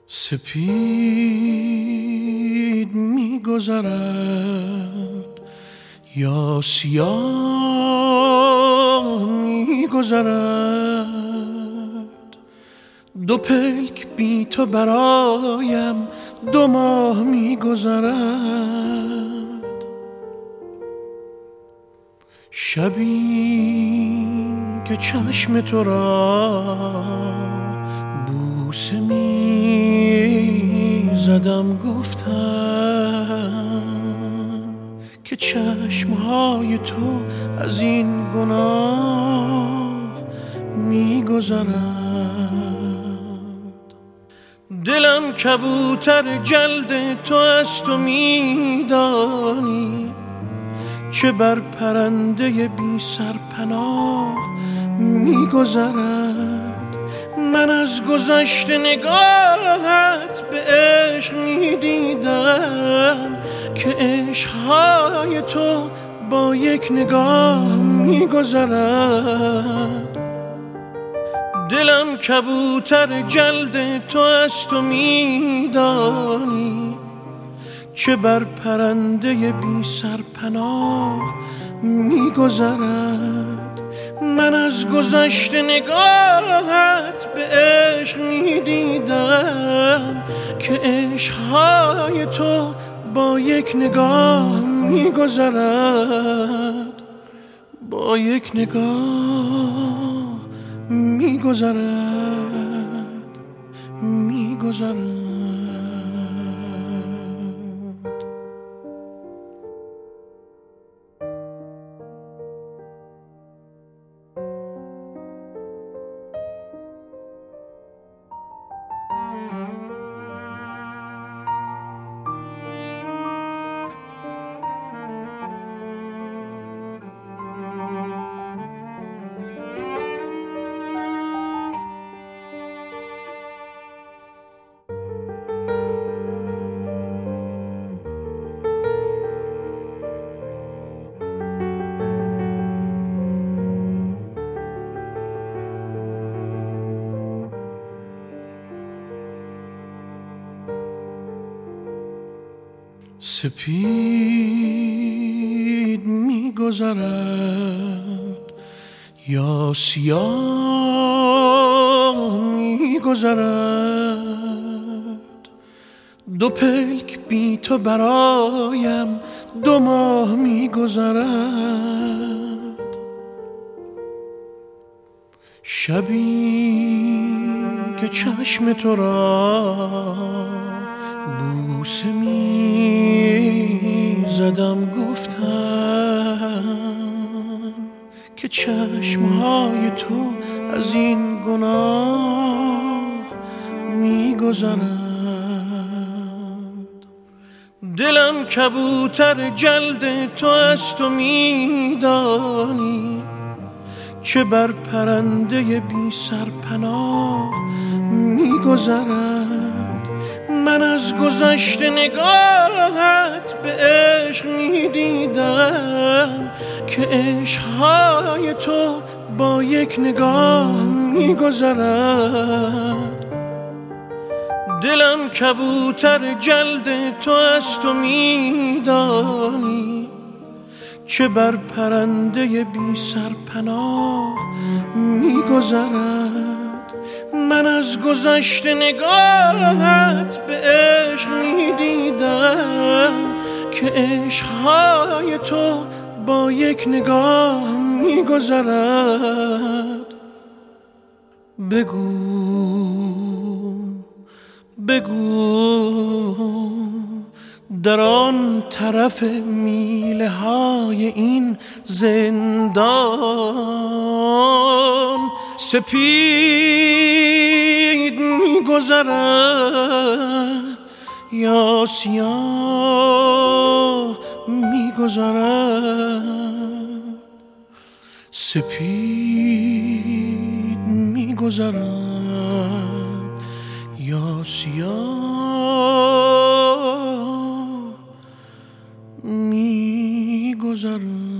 سپید می‌گذرد یا سیاه می‌گذرد، دو پلک بی تو برایم 2 ماه می‌گذرد. شبی که چشم تو را بوسه می‌زدم، گفتم که چشم‌های تو از این گناه می‌گذرد. دلم کبوتر جلد تو است و می‌دانی چه بر پرنده بی سرپناه می‌گذرد. من از گذشته نگاهت به عشق می‌دیدم که عشق‌های تو با یک نگاه می‌گذرد. دلم کبوتر جلد تو است و می‌دانی چه بر پرنده بی سرپناه می‌گذرد. من از گذشته نگاهت به عشق می‌دیدم که عشق‌های تو با یک نگاه می‌گذرد، با یک نگاه می‌گذرد، می‌گذرد. سپید می‌گذرد یا سیاه می‌گذرد، دو پلک بی تو برایم 2 ماه می‌گذرد. شبی که چشم تو را بوسه می‌زدم، گفتم که چشم‌های تو از این گناه می‌گذرد. دلم کبوتر جلد تو است و می‌دانی چه بر پرنده بی سرپناه می‌گذرد. من از گذشته نگاهت به عشق می‌دیدم که عشق‌های تو با یک نگاه می‌گذرد. دلم کبوتر جلد تو است و می‌دانی چه بر پرنده بی سرپناه می‌گذرد. من از گذشته نگاهت به عشق می‌دیدم که عشق‌های تو با یک نگاه می‌گذرد. بگو در آن طرف میله‌های این زندان سپید می‌گذرد یا سیاه می‌گذرد. سپید می‌گذرد یا سیاه می‌گذرد.